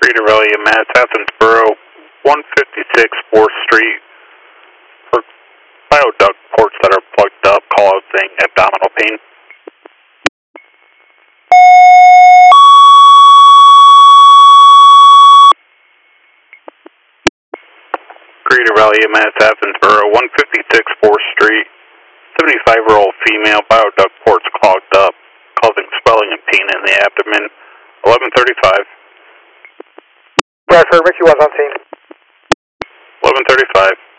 Greater Valley, Mass, Athensboro, 156 4th Street. For bioduct ports that are plugged up, causing abdominal pain. Greater Valley, Mass, Athensboro, 156 4th Street. 75-year-old female, bioduct ports clogged up, causing swelling and pain in the abdomen. 11:35. Bradford, Richie was on scene. 11:35.